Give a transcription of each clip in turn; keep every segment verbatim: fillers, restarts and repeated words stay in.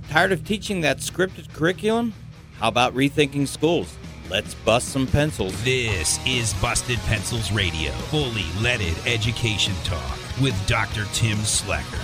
Tired of teaching that scripted curriculum? How about rethinking schools? Let's bust some pencils. This is Busted Pencils Radio, fully leaded education talk with Doctor Tim Slacker.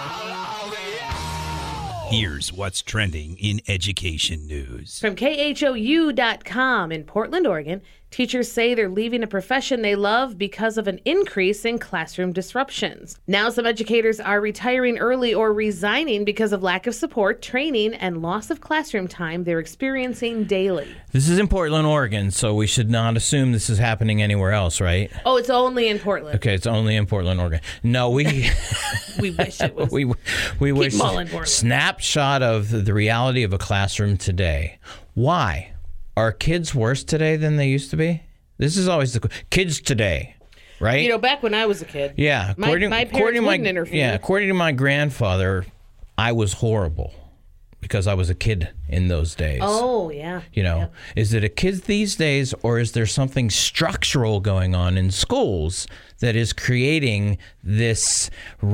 Here's what's trending in education news. From K H O U dot com in Portland, Oregon, teachers say they're leaving a profession they love because of an increase in classroom disruptions. Now some educators are retiring early or resigning because of lack of support, training, and loss of classroom time they're experiencing daily. This is in Portland, Oregon, so we should not assume this is happening anywhere else, right? Oh, it's only in Portland. Okay, it's only in Portland, Oregon. No, we we wish it was. we we Keep wish them all in Portland. Snapshot of the reality of a classroom today. Why? Are kids worse today than they used to be? This is always the kids today, right? You know, back when I was a kid. Yeah, my, according, my parents according to wouldn't my, interfere. Yeah, according to my grandfather, I was horrible because I was a kid in those days. Oh, yeah. You know, yeah. Is it a kid these days, or is there something structural going on in schools that is creating this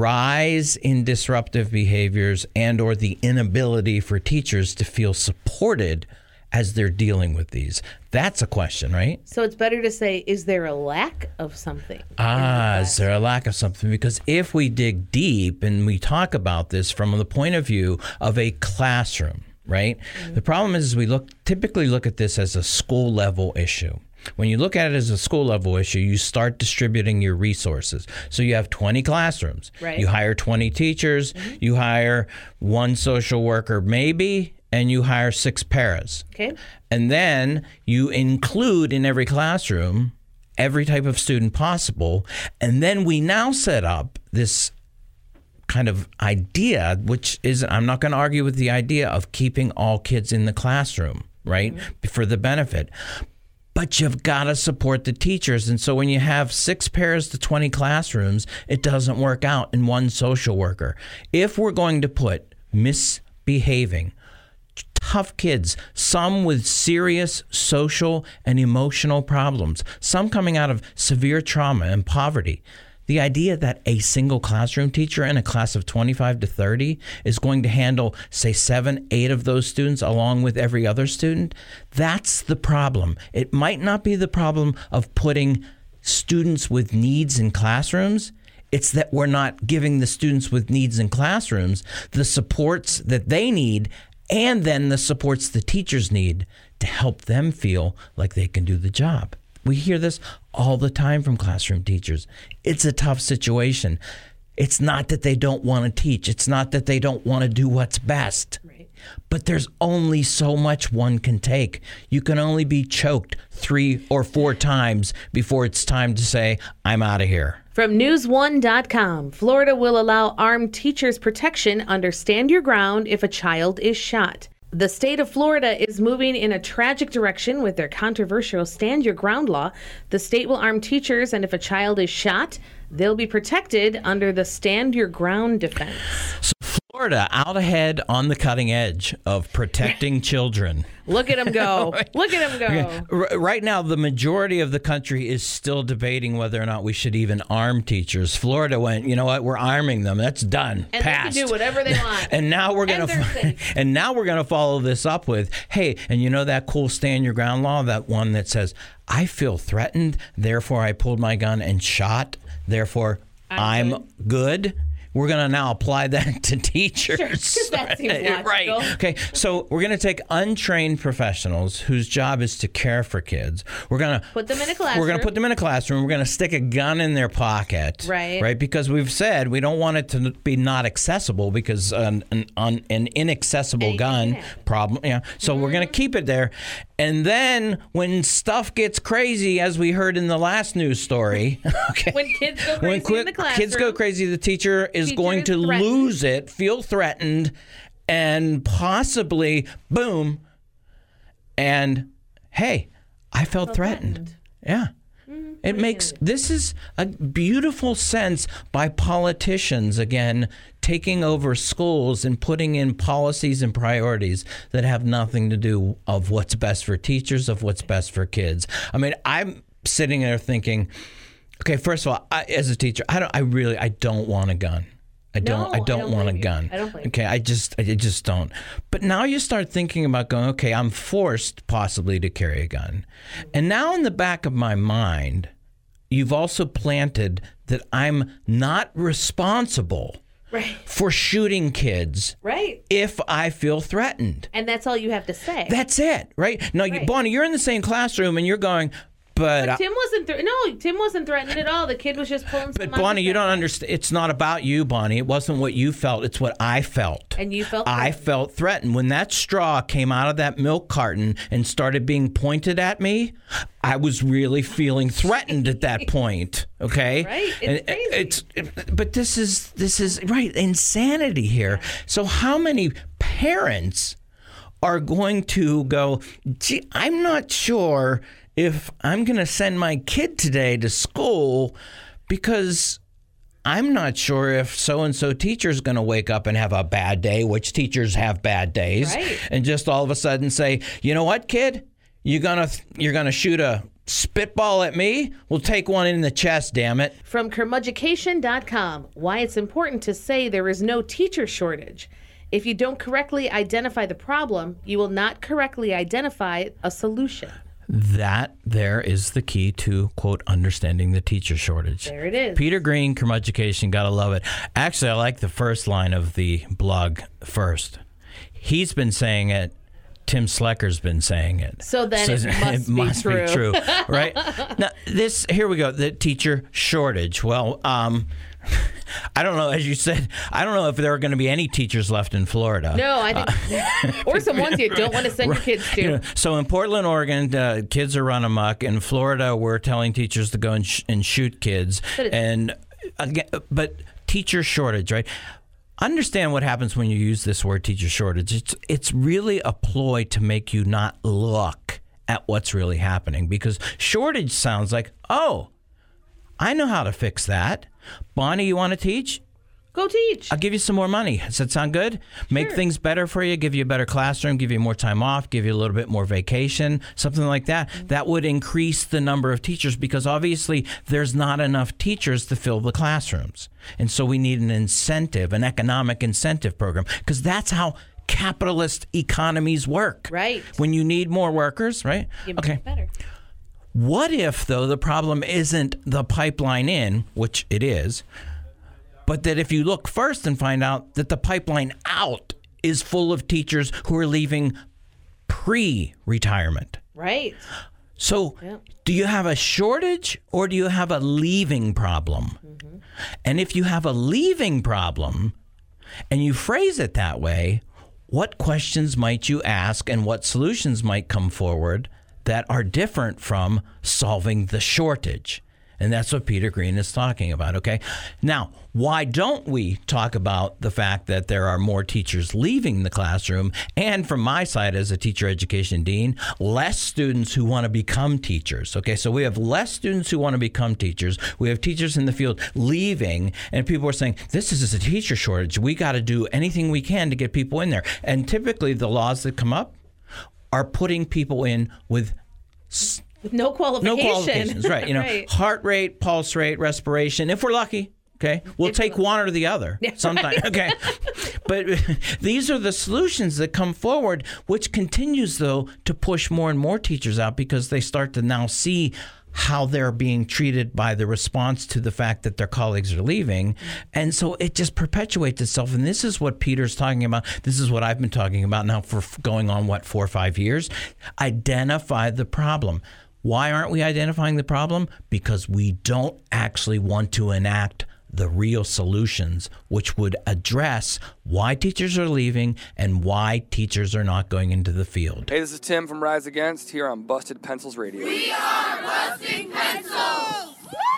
rise in disruptive behaviors and or the inability for teachers to feel supported as they're dealing with these? That's a question, right? So it's better to say, is there a lack of something? Ah, is there a lack of something? Because if we dig deep and we talk about this from the point of view of a classroom, right? Mm-hmm. The problem is we look typically look at this as a school level issue. When you look at it as a school level issue, you start distributing your resources. So you have twenty classrooms. Right. You hire twenty teachers. Mm-hmm. You hire one social worker, maybe, and you hire six paras. Okay. And then you include in every classroom every type of student possible. And then we now set up this kind of idea, which is, I'm not going to argue with the idea of keeping all kids in the classroom, right, mm-hmm. for the benefit. But you've got to support the teachers. And so when you have six pairs to twenty classrooms, it doesn't work out in one social worker. If we're going to put misbehaving, tough kids, some with serious social and emotional problems, some coming out of severe trauma and poverty, the idea that a single classroom teacher in a class of twenty-five to thirty is going to handle, say, seven, eight of those students along with every other student, that's the problem. It might not be the problem of putting students with needs in classrooms. It's that we're not giving the students with needs in classrooms the supports that they need, and then the supports the teachers need to help them feel like they can do the job. We hear this all the time from classroom teachers. It's a tough situation. It's not that they don't want to teach. It's not that they don't want to do what's best. Right. But there's only so much one can take. You can only be choked three or four times before it's time to say, I'm out of here. From news one dot com, Florida will allow armed teachers protection under Stand Your Ground if a child is shot. The state of Florida is moving in a tragic direction with their controversial Stand Your Ground law. The state will arm teachers, and if a child is shot, they'll be protected under the Stand Your Ground defense. So Florida out ahead on the cutting edge of protecting children. Look at them go. Look at them go. Okay. Right now, the majority of the country is still debating whether or not we should even arm teachers. Florida went, you know what, we're arming them. That's done. And Passed. They can do whatever they want. and now we're gonna and, and now we're gonna follow this up with, hey, and you know that cool Stand Your Ground law, that one that says, I feel threatened, therefore I pulled my gun and shot, therefore I'm, I'm good. good. We're going to now apply that to teachers. Sure, that seems logical. Right. Okay. So we're going to take untrained professionals whose job is to care for kids. We're going to put them in a classroom. We're going to put them in a classroom. We're going to stick a gun in their pocket. Right. Right. Because we've said we don't want it to be not accessible because an an, an inaccessible Anything gun problem. Yeah. So mm-hmm. we're going to keep it there. And then when stuff gets crazy, as we heard in the last news story, okay, when kids go crazy when qu- in the classroom, kids go crazy, the teacher is teacher going is to threatened. lose it, feel threatened, and possibly, boom, and hey, I felt felt threatened. threatened. Yeah. Mm-hmm. It makes, this is a beautiful sense by politicians, again, taking over schools and putting in policies and priorities that have nothing to do of what's best for teachers, of what's best for kids. I mean, I'm sitting there thinking, okay, first of all, I, as a teacher, I don't, I really, I don't want a gun. I don't. No, I don't, I don't want a blame you. gun. I don't blame you. Okay, I just, I just don't. But now you start thinking about going. Okay, I'm forced possibly to carry a gun, and now in the back of my mind, you've also planted that I'm not responsible Right. for shooting kids Right. if I feel threatened. And that's all you have to say. That's it, right? Now, you, Right. Bonnie, you're in the same classroom, and you're going, but. But I- Tim wasn't. Th- no, Tim wasn't threatened at all. The kid was just pulling. But some Bonnie, you don't understand. understand. It's not about you, Bonnie. It wasn't what you felt. It's what I felt. And you felt. I threatened. felt threatened. When that straw came out of that milk carton and started being pointed at me, I was really feeling threatened at that point. Okay? Right. It's And crazy. it's it- but this is this is right, insanity here. So how many parents are going to go, gee, I'm not sure if I'm going to send my kid today to school because I'm not sure if so-and-so teacher is going to wake up and have a bad day, which teachers have bad days, Right. and just all of a sudden say, you know what, kid, you're gonna you're gonna shoot a spitball at me? We'll take one in the chest, damn it. From curmudgecation dot com, why it's important to say there is no teacher shortage. If you don't correctly identify the problem, you will not correctly identify a solution. That there is the key to, quote, understanding the teacher shortage. There it is. Peter Green, Curmudgecation, gotta love it. Actually, I like the first line of the blog first. He's been saying it. Tim Slecker's been saying it. So then it must be true. right? Now, this, here we go, the teacher shortage. Well, um, I don't know, as you said, I don't know if there are going to be any teachers left in Florida. No, I think, or some ones you don't want to send your kids to. You know, so in Portland, Oregon, uh, kids are run amok. In Florida, we're telling teachers to go and, sh- and shoot kids. But it- and again, but teacher shortage, right? Understand what happens when you use this word teacher shortage. It's it's really a ploy to make you not look at what's really happening, because shortage sounds like, oh, I know how to fix that. Bonnie, you want to teach? Go teach. I'll give you some more money. Does that sound good? Make Sure. things better for you, give you a better classroom, give you more time off, give you a little bit more vacation, something like that. That would increase the number of teachers, because obviously there's not enough teachers to fill the classrooms. And so we need an incentive, an economic incentive program, because that's how capitalist economies work. Right. When you need more workers, right? You Okay. make it better. What if, though, the problem isn't the pipeline in, which it is, but that if you look first and find out that the pipeline out is full of teachers who are leaving pre-retirement? Right. So Yep. do you have a shortage or do you have a leaving problem? Mm-hmm. And if you have a leaving problem and you phrase it that way, what questions might you ask and what solutions might come forward that are different from solving the shortage? And that's what Peter Green is talking about, okay? Now, why don't we talk about the fact that there are more teachers leaving the classroom, and from my side as a teacher education dean, less students who want to become teachers, okay? So we have less students who want to become teachers. We have teachers in the field leaving, and people are saying, this is a teacher shortage. We got to do anything we can to get people in there. And typically the laws that come up are putting people in with With no qualification. no qualifications, right? You know, Right. heart rate, pulse rate, respiration. If we're lucky, okay, we'll If take we're- one or the other Yeah, sometimes. right. Okay, but these are the solutions that come forward, which continues though to push more and more teachers out, because they start to now see how they're being treated by the response to the fact that their colleagues are leaving. And so it just perpetuates itself. And this is what Peter's talking about. This is what I've been talking about now for going on, what, four or five years? Identify the problem. Why aren't we identifying the problem? Because we don't actually want to enact the real solutions, which would address why teachers are leaving and why teachers are not going into the field. Hey, this is Tim from Rise Against here on Busted Pencils Radio. We are busting pencils!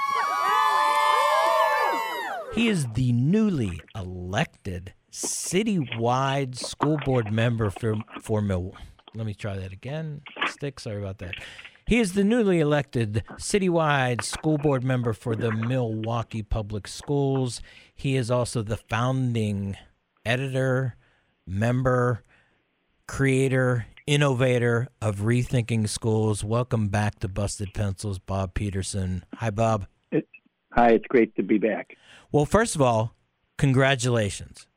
He is the newly elected citywide school board member for, for Mil. Let me try that again. Stick, sorry about that. He is the newly elected citywide school board member for the Milwaukee Public Schools. He is also the founding editor, member, creator, innovator of Rethinking Schools. Welcome back to Busted Pencils, Bob Peterson. Hi, Bob. It, hi, it's great to be back. Well, first of all, congratulations.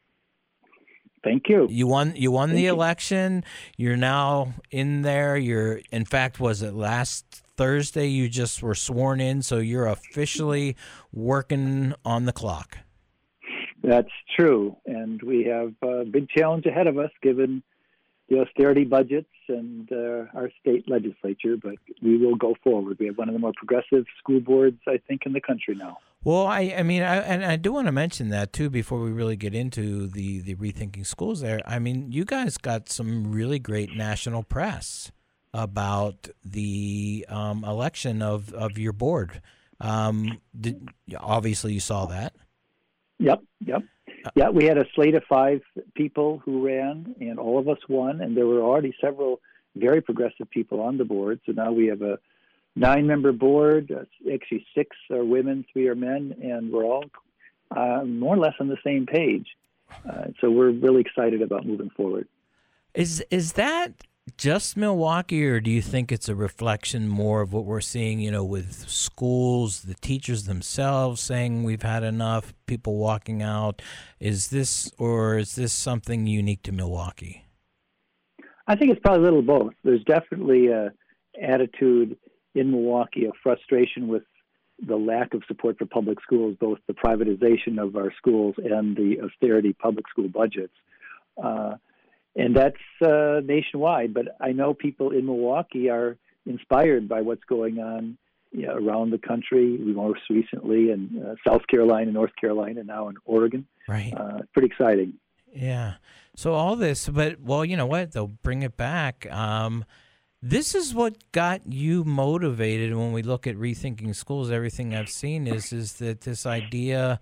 Thank you. You won. You won Thank the you. election. You're now in there. You're. In fact, was it last Thursday? You just were sworn in, so you're officially working on the clock. That's true, and we have a big challenge ahead of us, given the austerity budgets and uh, our state legislature. But we will go forward. We have one of the more progressive school boards, I think, in the country now. Well, I, I mean, I, and I do want to mention that, too, before we really get into the, the Rethinking Schools there. I mean, you guys got some really great national press about the um, election of, of your board. Um, did, obviously, you saw that. Yep, yep. Yeah, we had a slate of five people who ran, and all of us won, and there were already several very progressive people on the board. So now we have a nine-member board, uh, actually six are women, three are men, and we're all uh, more or less on the same page. Uh, so we're really excited about moving forward. Is is that just Milwaukee, or do you think it's a reflection more of what we're seeing, you know, with schools, the teachers themselves saying we've had enough, people walking out? Is this, or is this something unique to Milwaukee? I think it's probably a little both. There's definitely a attitude in Milwaukee of frustration with the lack of support for public schools, both the privatization of our schools and the austerity public school budgets. Uh, and that's uh, nationwide, but I know people in Milwaukee are inspired by what's going on you know, around the country. We most recently in uh, South Carolina, North Carolina, now in Oregon. Right. Uh, pretty exciting. Yeah. So all this, but, well, you know what? They'll bring it back. Um, This is what got you motivated when we look at Rethinking Schools. Everything I've seen is is that this idea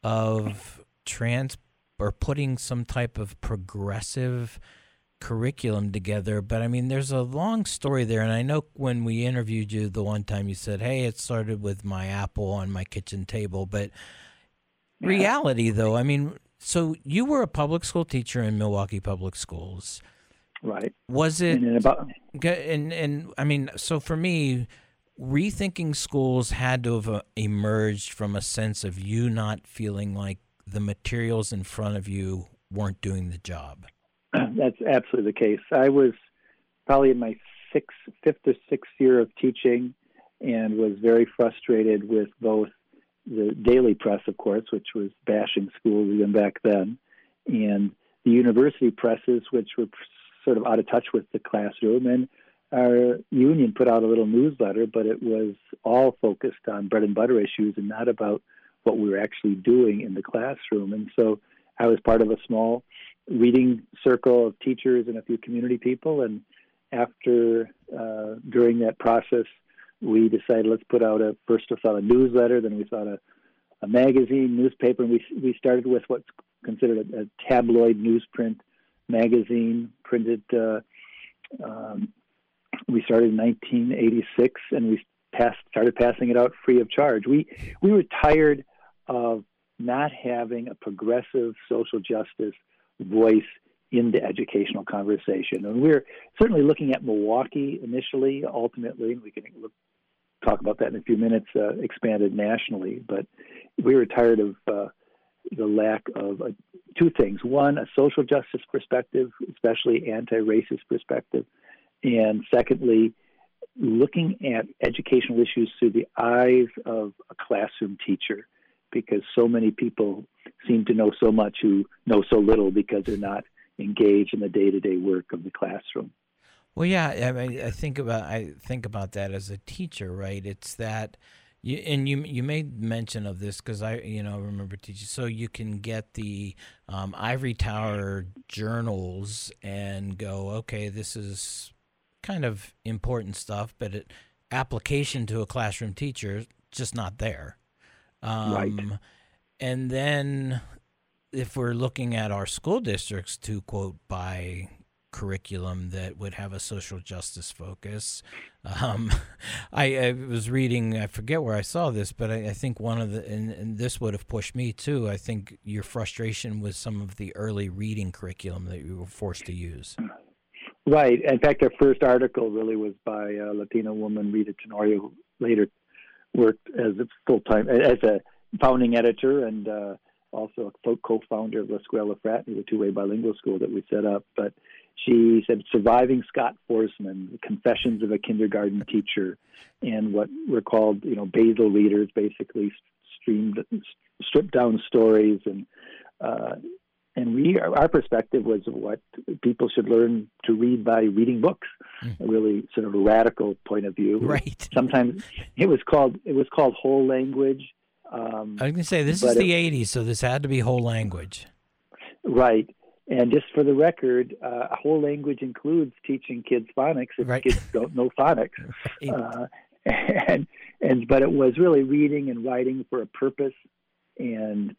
of trans or putting some type of progressive curriculum together. But, I mean, there's a long story there. And I know when we interviewed you the one time you said, hey, it started with my apple on my kitchen table. But yeah. Reality, though, I mean, so you were a public school teacher in Milwaukee Public Schools. Right. Was it, and, about, and, and I mean, so for me, Rethinking Schools had to have uh, emerged from a sense of you not feeling like the materials in front of you weren't doing the job. That's absolutely the case. I was probably in my sixth, fifth or sixth year of teaching and was very frustrated with both the daily press, of course, which was bashing schools even back then, and the university presses, which were sort of out of touch with the classroom. And our union put out a little newsletter, but it was all focused on bread and butter issues and not about what we were actually doing in the classroom. And so I was part of a small reading circle of teachers and a few community people. And after, uh, during that process, we decided let's put out a, first we thought a newsletter, then we thought a, a magazine, newspaper, and we, we started with what's considered a, a tabloid newsprint magazine, printed, uh, um, we started in nineteen eighty-six, and we passed, started passing it out free of charge. We, we were tired of not having a progressive social justice voice in the educational conversation. And we're certainly looking at Milwaukee initially, ultimately, and we can look, talk about that in a few minutes, uh, expanded nationally. But we were tired of uh, the lack of uh, two things. One, a social justice perspective, especially anti-racist perspective. And secondly, looking at educational issues through the eyes of a classroom teacher, because so many people seem to know so much who know so little because they're not engaged in the day-to-day work of the classroom. Well, yeah, I mean, I think about I think about that as a teacher, right? It's that, you, and you you made mention of this because I you know remember teaching. So you can get the um, ivory tower journals and go, okay, this is kind of important stuff, but it, application to a classroom teacher just not there. Um, right. And then if we're looking at our school districts to quote by curriculum that would have a social justice focus, um, I, I was reading, I forget where I saw this, but I, I think one of the, and, and this would have pushed me too, I think your frustration with some of the early reading curriculum that you were forced to use. Right. In fact, our first article really was by a Latino woman, Rita Tenorio, who later worked as a full-time, as a founding editor and uh, also a co-founder of La Scuola Fraternity, the two-way bilingual school that we set up. But she said, Surviving Scott Forsman, Confessions of a Kindergarten Teacher, and what were called, you know, basal readers, basically streamed, stripped down stories. And uh, and we, our perspective was what people should learn to read by reading books, mm. a really sort of a radical point of view. Right. Sometimes it was called, it was called whole language. Um, I was going to say, this is the it, eighties, so this had to be whole language. Right. And just for the record, uh, whole language includes teaching kids phonics if right. kids don't know phonics. Right. Uh, and, and But it was really reading and writing for a purpose. And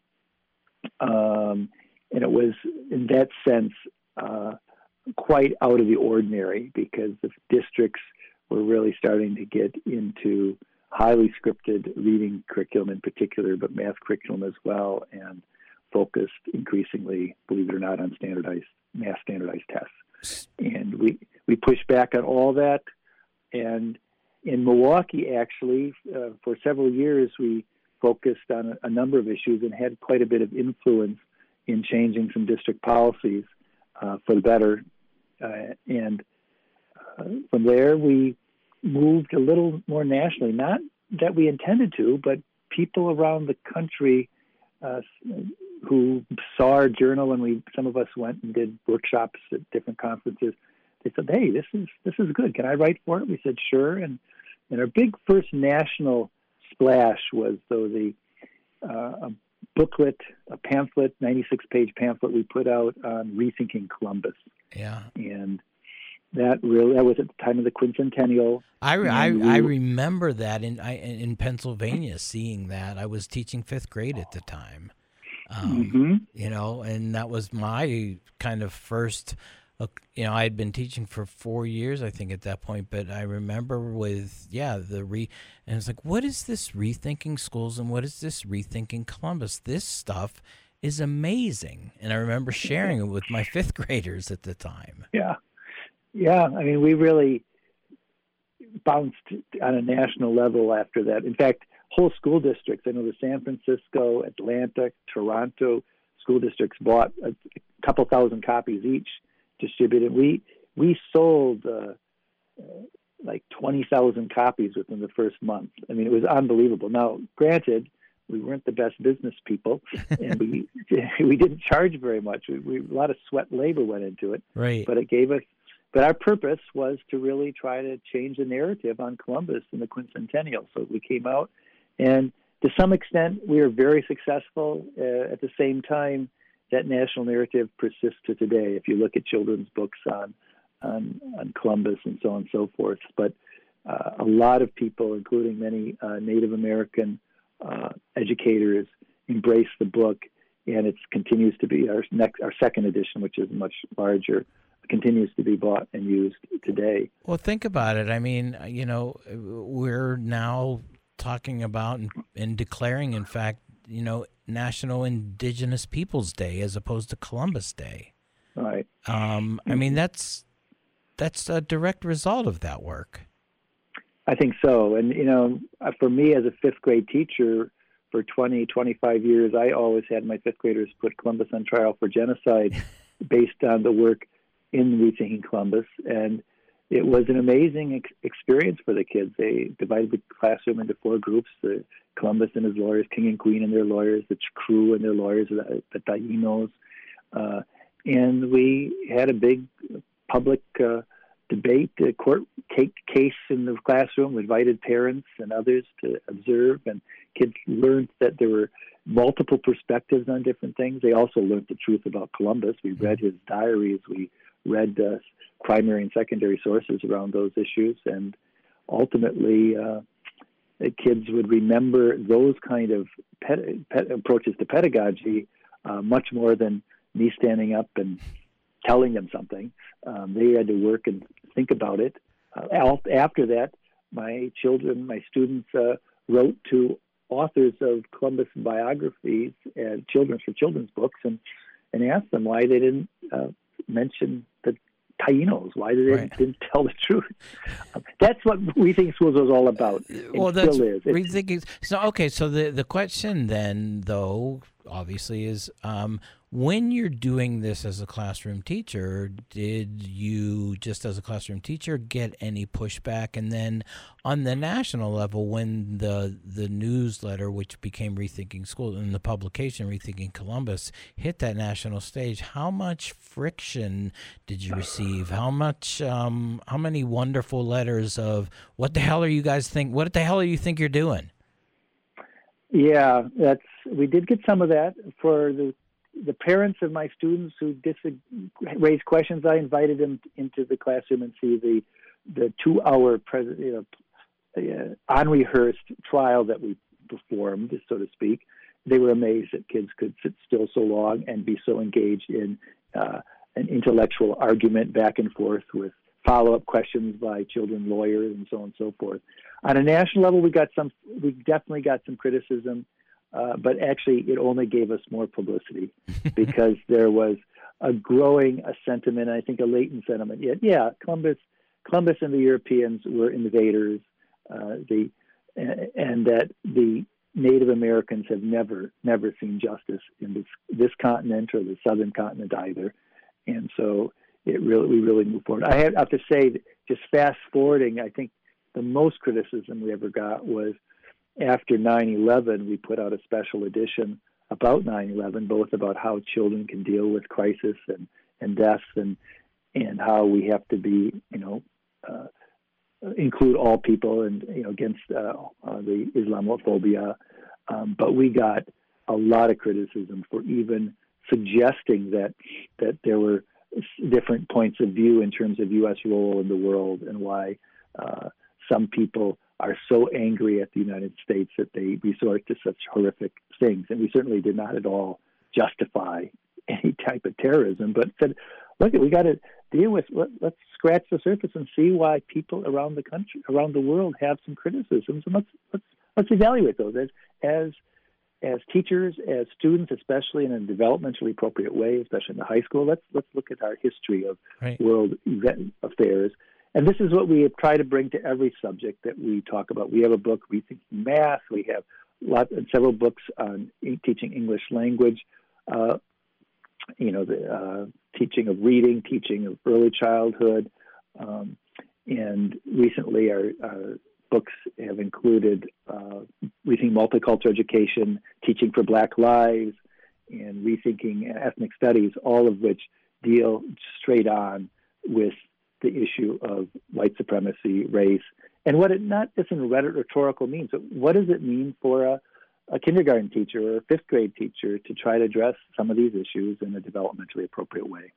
um, and it was, in that sense, uh, quite out of the ordinary, because the districts were really starting to get into highly scripted reading curriculum in particular, but math curriculum as well, and focused increasingly, believe it or not, on standardized math standardized tests. And we we pushed back on all that. And in Milwaukee, actually, uh, for several years, we focused on a, a number of issues and had quite a bit of influence in changing some district policies uh, for the better. Uh, and uh, from there, we moved a little more nationally. Not that we intended to, but people around the country uh, who saw our journal, and we some of us went and did workshops at different conferences. They said, "Hey, this is this is good. Can I write for it?" We said, "Sure." And and our big first national splash was though the uh, a booklet, a pamphlet, ninety-six page pamphlet we put out on rethinking Columbus. Yeah, and that really that was at the time of the quincentennial. I, I, we, I remember that in I, in Pennsylvania, seeing that. I was teaching fifth grade at the time, um, mm-hmm. you know, and that was my kind of first. Uh, you know, I had been teaching for four years, I think, at that point. But I remember with yeah the re and it's like, what is this rethinking schools and what is this rethinking Columbus? This stuff is amazing, and I remember sharing it with my fifth graders at the time. Yeah. Yeah, I mean, we really bounced on a national level after that. In fact, whole school districts, I know the San Francisco, Atlanta, Toronto school districts bought a couple thousand copies each, distributed. We we sold uh, uh, like twenty thousand copies within the first month. I mean, it was unbelievable. Now, granted, we weren't the best business people, and we we didn't charge very much. We, we, a lot of sweat labor went into it, right? But it gave us. But our purpose was to really try to change the narrative on Columbus in the quincentennial. So we came out, and to some extent, we were very successful. Uh, at the same time, that national narrative persists to today. If you look at children's books on on, on Columbus and so on and so forth, but uh, a lot of people, including many uh, Native American uh, educators, embrace the book, and it continues to be our next, our second edition, which is much larger. Continues to be bought and used today. Well, think about it. I mean, you know, we're now talking about and, and declaring, in fact, you know, National Indigenous Peoples Day as opposed to Columbus Day. Right. Um, I mean, that's that's a direct result of that work. I think so. And, you know, for me as a fifth grade teacher for twenty, twenty-five years, I always had my fifth graders put Columbus on trial for genocide based on the work in Rethinking Columbus, and it was an amazing ex- experience for the kids. They divided the classroom into four groups: the Columbus and his lawyers, King and Queen and their lawyers, the crew and their lawyers, the, the Taínos, uh, and we had a big public uh, debate, a court case in the classroom. We invited parents and others to observe, and kids learned that there were multiple perspectives on different things. They also learned the truth about Columbus. We read his diaries. We read uh, primary and secondary sources around those issues, and ultimately uh, the kids would remember those kind of ped- ped- approaches to pedagogy uh, much more than me standing up and telling them something. Um, they had to work and think about it. Uh, after that, my children, my students uh, wrote to authors of Columbus biographies and children's for children's books, and, and asked them why they didn't uh, mention the Taínos? Why did they Right. didn't tell the truth? Um, that's what Rethinking Schools was all about. It Well, that's still is. It's- rethinking. So, okay, so the, the question then, though, obviously, is um, when you're doing this as a classroom teacher, did you, just as a classroom teacher, get any pushback? And then on the national level, when the the newsletter, which became Rethinking Schools, and the publication Rethinking Columbus, hit that national stage, how much friction did you receive? How much, um, how many wonderful letters of, what the hell are you guys think? What the hell do you think you're doing? Yeah, that's we did get some of that for the the parents of my students who dis- raised questions. I invited them into the classroom and see the the two hour pres- you know, uh, unrehearsed trial that we performed, so to speak. They were amazed that kids could sit still so long and be so engaged in uh, an intellectual argument back and forth with follow-up questions by children lawyers and so on and so forth. On a national level, we got some. We definitely got some criticism, uh, but actually, it only gave us more publicity because there was a growing a sentiment. I think a latent sentiment. Yeah, yeah, Columbus, Columbus, and the Europeans were invaders. Uh, the and that the Native Americans have never, never seen justice in this this continent or the southern continent either, and so it really we really moved forward. I have to say, that just fast forwarding, I think. The most criticism we ever got was after nine eleven, we put out a special edition about nine eleven, both about how children can deal with crisis and, and deaths and and how we have to be, you know, uh, include all people and, you know, against uh, uh, the Islamophobia. Um, but we got a lot of criticism for even suggesting that that there were different points of view in terms of U S role in the world and why uh, some people are so angry at the United States that they resort to such horrific things. And we certainly did not at all justify any type of terrorism, but said, look, we got to deal with, let, let's scratch the surface and see why people around the country, around the world have some criticisms. And let's, let's, let's evaluate those as, as, as teachers, as students, especially in a developmentally appropriate way, especially in the high school. Let's, let's look at our history of Right. world event affairs. And this is what we try to bring to every subject that we talk about. We have a book, Rethinking Math. We have lot, several books on teaching English language, uh, you know, the uh, teaching of reading, teaching of early childhood. Um, and recently our, our books have included uh, Rethinking Multicultural Education, Teaching for Black Lives, and Rethinking Ethnic Studies, all of which deal straight on with the issue of white supremacy, race, and what it not just in rhetorical means, but what does it mean for a, a kindergarten teacher or a fifth grade teacher to try to address some of these issues in a developmentally appropriate way?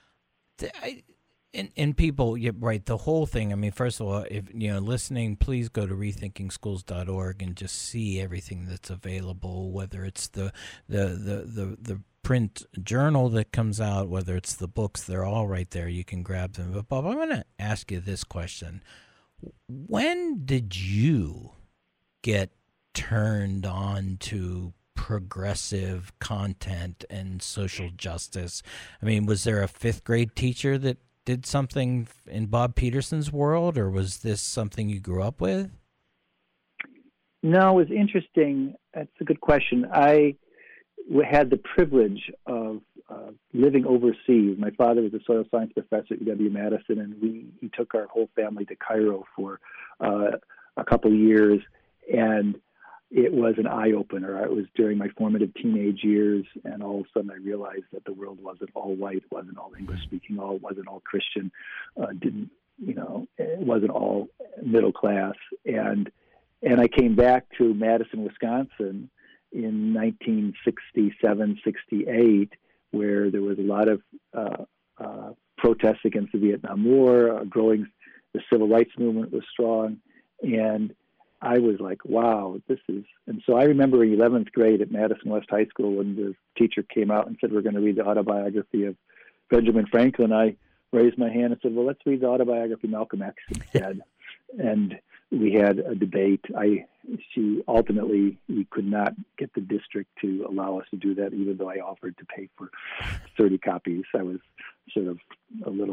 I, and, and people, yeah, right, the whole thing, I mean, first of all, if, you know, listening, please go to rethinking schools dot org and just see everything that's available, whether it's the, the, the, the, the print journal that comes out, whether it's the books, they're all right there. You can grab them. But Bob, I'm going to ask you this question. When did you get turned on to progressive content and social justice? I mean, was there a fifth grade teacher that did something in Bob Peterson's world, or was this something you grew up with? No, it was interesting. That's a good question. I we had the privilege of uh, living overseas. My father was a soil science professor at U W Madison, and we he took our whole family to Cairo for uh, a couple years, and it was an eye-opener. It was during my formative teenage years, and all of a sudden I realized that the world wasn't all white, wasn't all English-speaking, all wasn't all Christian, uh, didn't you know, it wasn't all middle class, and and I came back to Madison, Wisconsin, in nineteen sixty-seven, sixty-eight, where there was a lot of uh, uh, protests against the Vietnam War, uh, growing, the civil rights movement was strong, and I was like, wow, this is, and so I remember in eleventh grade at Madison West High School when the teacher came out and said, we're going to read the autobiography of Benjamin Franklin, I raised my hand and said, well, let's read the autobiography of Malcolm X instead. And we had a debate. I, she ultimately, we could not get the district to allow us to do that, even though I offered to pay for thirty copies. I was sort of a little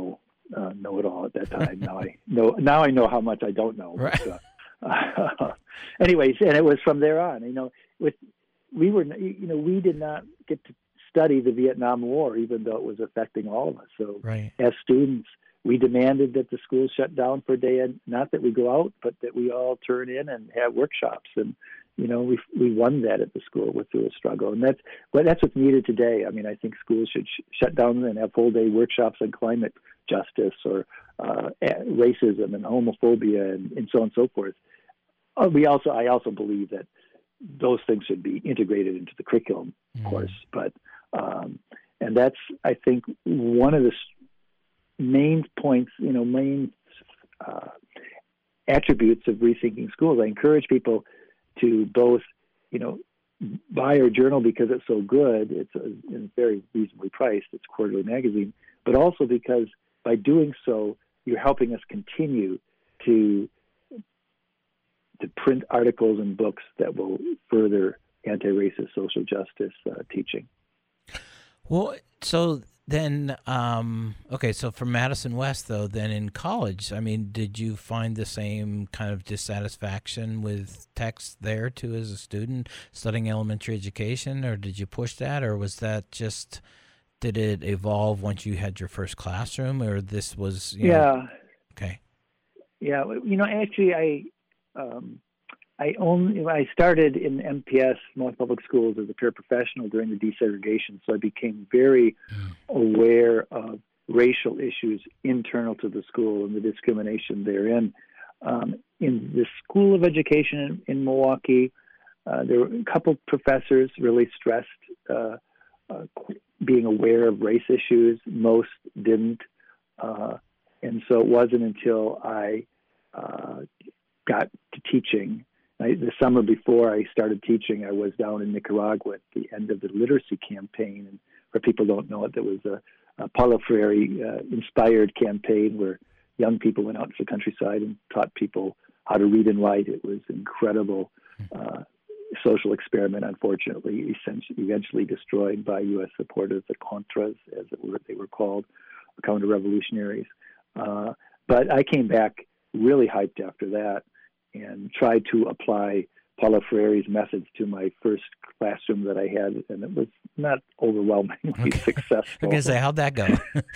uh, know it all at that time. Now I know. Now I know how much I don't know. Right. But, uh, uh, anyways, and it was from there on. You know, with we were, you know, we did not get to study the Vietnam War, even though it was affecting all of us. So, right. as students, we demanded that the school shut down for a day, and not that we go out, but that we all turn in and have workshops. And you know, we we won that at the school with through a struggle, and that's well, that's what's needed today. I mean, I think schools should sh- shut down and have full day workshops on climate justice or uh, racism and homophobia and, and so on and so forth. Uh, we also, I also believe that those things should be integrated into the curriculum, of mm. course. But um, and that's, I think, one of the main points, you know, main uh, attributes of rethinking schools. I encourage people to both, you know, buy our journal because it's so good. It's, a, it's very reasonably priced. It's a quarterly magazine, but also because by doing so, you're helping us continue to to print articles and books that will further anti-racist social justice uh, teaching. Well, so then, um, okay, so for Madison West, though, then in college, I mean, did you find the same kind of dissatisfaction with text there, too, as a student studying elementary education, or did you push that, or was that just, did it evolve once you had your first classroom, or this was, you yeah. know, okay. Yeah, you know, actually, I, um, I only I started in M P S, North Public Schools, as a paraprofessional during the desegregation, so I became very mm. aware of racial issues internal to the school and the discrimination therein. Um, in the School of Education in, in Milwaukee, uh, there were a couple professors really stressed uh, uh, being aware of race issues. Most didn't, uh, and so it wasn't until I uh, got to teaching. I, the summer before I started teaching, I was down in Nicaragua at the end of the literacy campaign. And for people who don't know it, there was a, a Paulo Freire-inspired uh, campaign where young people went out to the countryside and taught people how to read and write. It was an incredible uh, social experiment, unfortunately, essentially, eventually destroyed by U S supporters, the Contras, as it were, they were called, counter-revolutionaries. Uh, but I came back really hyped after that and tried to apply Paulo Freire's methods to my first classroom that I had, and it was not overwhelmingly okay. successful. I was going to say, how'd that go?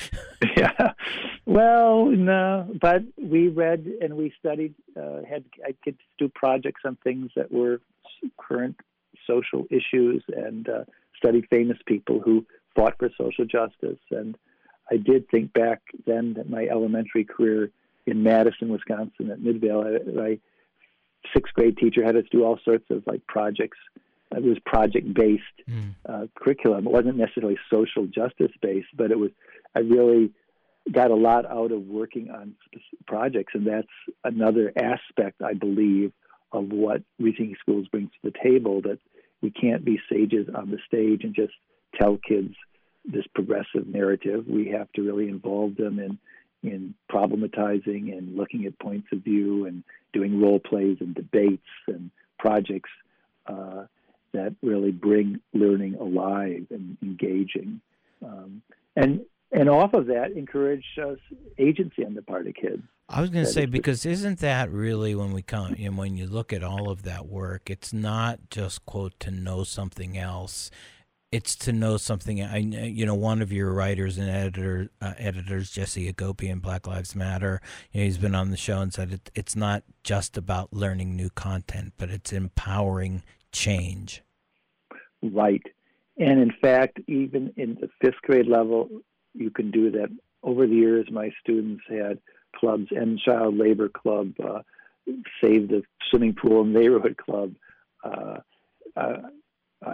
yeah. Well, no, but we read and we studied, uh, had I could do projects on things that were current social issues and uh, studied famous people who fought for social justice. And I did think back then that my elementary career in Madison, Wisconsin, at Midvale, I, I sixth grade teacher had us do all sorts of like projects. It was project-based mm. uh, curriculum. It wasn't necessarily social justice-based, but it was. I really got a lot out of working on projects, and that's another aspect, I believe, of what Rethinking Schools brings to the table. That we can't be sages on the stage and just tell kids this progressive narrative. We have to really involve them in in problematizing and looking at points of view and doing role plays and debates and projects uh, that really bring learning alive and engaging. Um, and and off of that, encourage uh, agency on the part of kids. I was going to say, because isn't that really when we come, you know, when you look at all of that work, it's not just, quote, to know something else. It's to know something. I, you know, one of your writers and editor, uh, editors, Jesse Agopian, Black Lives Matter. You know, he's been on the show and said it, it's not just about learning new content, but it's empowering change. Right, and in fact, even in the fifth grade level, you can do that. Over the years, my students had clubs: End Child Labor Club, uh, Save the Swimming Pool Neighborhood Club. Uh, uh, Uh,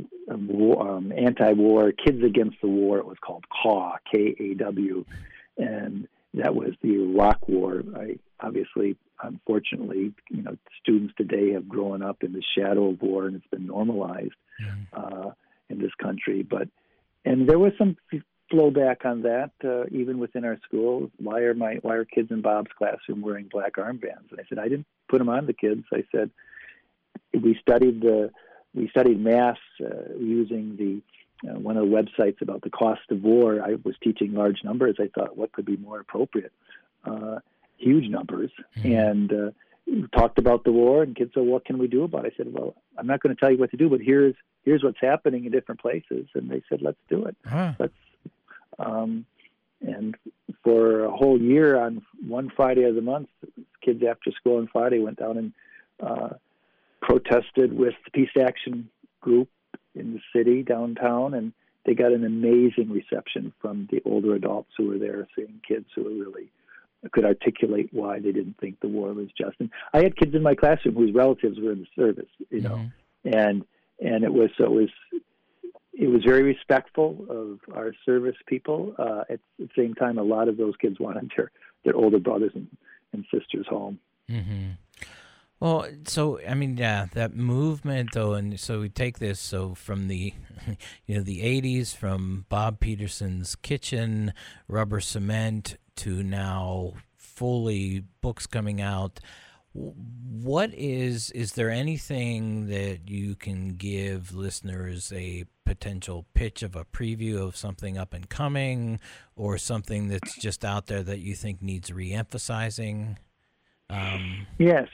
um, anti-war, Kids Against the War. It was called C A W, K A W, and that was the Iraq War. I obviously, unfortunately, you know, students today have grown up in the shadow of war, and it's been normalized mm. uh, in this country. But and there was some flowback on that, uh, even within our schools. Why are my why are kids in Bob's classroom wearing black armbands? And I said, I didn't put them on the kids. I said, we studied the We studied math uh, using the uh, one of the websites about the cost of war. I was teaching large numbers. I thought, what could be more appropriate? Uh, huge numbers. Mm-hmm. And uh, we talked about the war, and kids said, what can we do about it? I said, well, I'm not going to tell you what to do, but here's here's what's happening in different places. And they said, let's do it. Huh. Let's. Um, and for a whole year, on one Friday of the month, kids after school on Friday went down and uh, protested with the Peace Action group in the city downtown, and they got an amazing reception from the older adults who were there, seeing kids who were really could articulate why they didn't think the war was just. And I had kids in my classroom whose relatives were in the service, you know, mm-hmm. and and it was so it was it was very respectful of our service people. Uh, at the same time, a lot of those kids wanted their their older brothers and, and sisters home. Mm-hmm. Well, so I mean, yeah, that movement, though, and so we take this so from the, you know, the eighties, from Bob Peterson's Kitchen, Rubber Cement, to now fully books coming out. What is is there anything that you can give listeners a potential pitch of a preview of something up and coming, or something that's just out there that you think needs reemphasizing? Um, yes.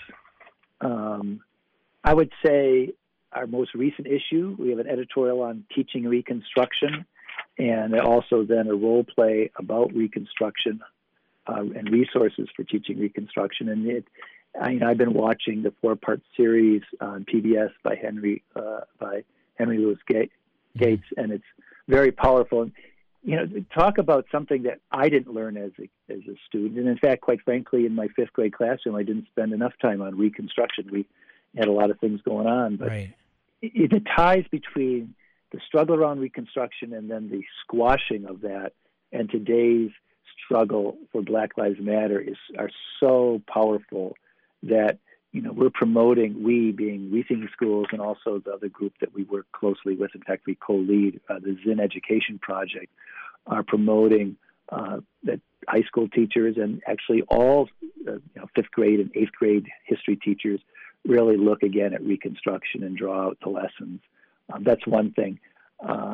Um, I would say our most recent issue, we have an editorial on teaching Reconstruction, and also then a role play about Reconstruction uh, and resources for teaching Reconstruction. And it, I, you know, I've been watching the four-part series on P B S by Henry uh, by Henry Louis Gates, mm-hmm. and it's very powerful. And, you know, talk about something that I didn't learn as a, as a student. And in fact, quite frankly, in my fifth grade classroom, I didn't spend enough time on Reconstruction. We had a lot of things going on. But right. it, the ties between the struggle around Reconstruction and then the squashing of that and today's struggle for Black Lives Matter is are so powerful that, you know, we're promoting, we being Rethinking Schools and also the other group that we work closely with, in fact, we co-lead, uh, the Zinn Education Project, are promoting uh, that high school teachers and actually all uh, you know, fifth grade and eighth grade history teachers really look again at Reconstruction and draw out the lessons. Um, that's one thing. Uh,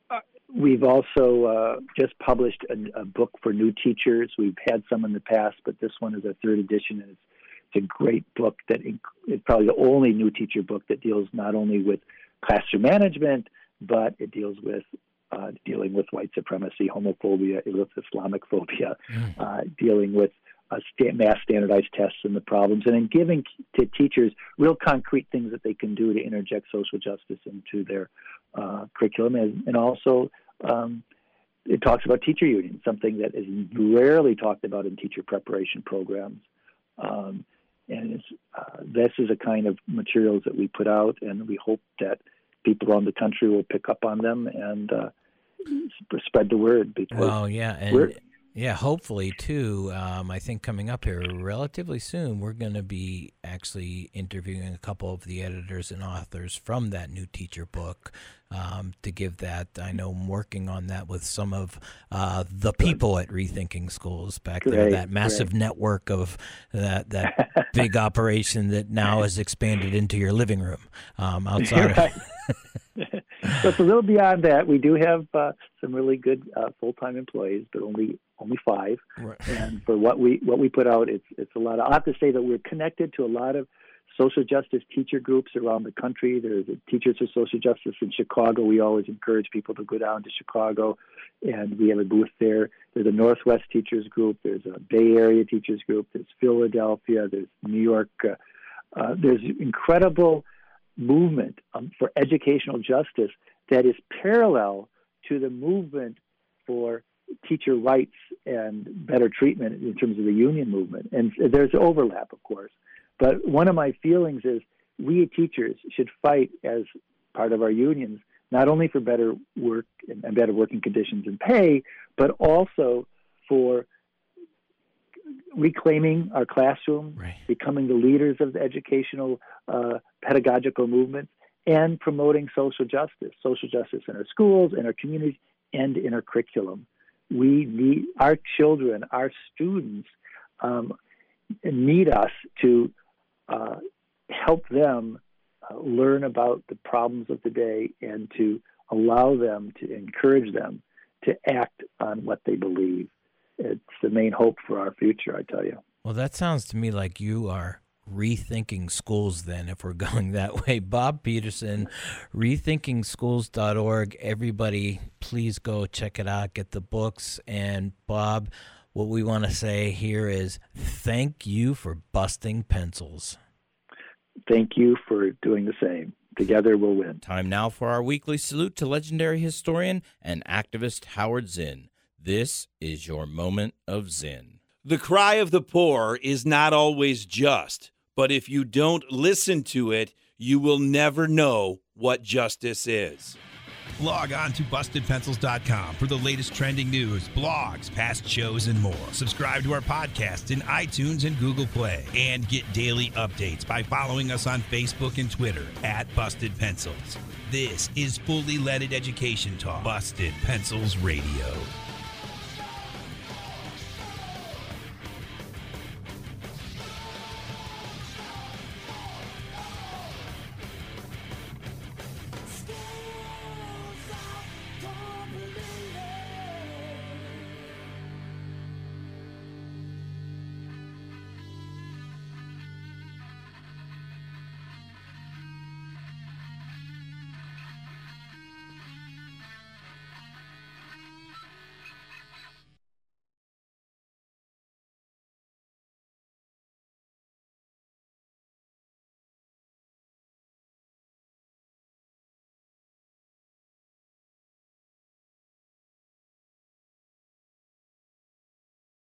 we've also uh, just published a, a book for new teachers. We've had some in the past, but this one is our third edition, and it's It's a great book that is probably the only new teacher book that deals not only with classroom management, but it deals with uh, dealing with white supremacy, homophobia, Islamophobia, mm. uh, dealing with uh, sta- mass standardized tests and the problems, and then giving to teachers real concrete things that they can do to interject social justice into their uh, curriculum. And, and also um, it talks about teacher unions, something that is rarely talked about in teacher preparation programs. Um, And it's, uh, this is a kind of materials that we put out, and we hope that people around the country will pick up on them and uh, spread the word. Because well, yeah, and we're, yeah, hopefully too. Um, I think coming up here relatively soon, we're going to be actually interviewing a couple of the editors and authors from that new teacher book um, to give that. I know I'm working on that with some of uh, the people at Rethinking Schools back great, there. That massive great. network of that that big operation that now has expanded into your living room um, outside. Right. So it's a little beyond that. We do have uh, some really good uh, full-time employees, but only only five. Right. And for what we what we put out, it's it's a lot. Of, I have to say that we're connected to a lot of social justice teacher groups around the country. There's a Teachers for Social Justice in Chicago. We always encourage people to go down to Chicago, and we have a booth there. There's a Northwest Teachers Group. There's a Bay Area Teachers Group. There's Philadelphia. There's New York. Uh, uh, there's incredible movement um, for educational justice that is parallel to the movement for teacher rights and better treatment in terms of the union movement. And there's overlap, of course. But one of my feelings is we teachers should fight as part of our unions, not only for better work and, and better working conditions and pay, but also for reclaiming our classroom, right. becoming the leaders of the educational uh, pedagogical movement, and promoting social justice, social justice in our schools, in our communities, and in our curriculum. We need our children, our students um, need us to uh, help them uh, learn about the problems of the day and to allow them, to encourage them to act on what they believe. It's the main hope for our future, I tell you. Well, that sounds to me like you are rethinking schools then, if we're going that way. Bob Peterson, rethinking schools dot org. Everybody, please go check it out, get the books. And Bob, what we want to say here is thank you for busting pencils. Thank you for doing the same. Together we'll win. Time now for our weekly salute to legendary historian and activist Howard Zinn. This is your moment of Zinn. The cry of the poor is not always just, but if you don't listen to it, you will never know what justice is. Log on to busted pencils dot com for the latest trending news, blogs, past shows, and more. Subscribe to our podcast in iTunes and Google Play. And get daily updates by following us on Facebook and Twitter at Busted Pencils. This is Fully Leaded Education Talk. Busted Pencils Radio.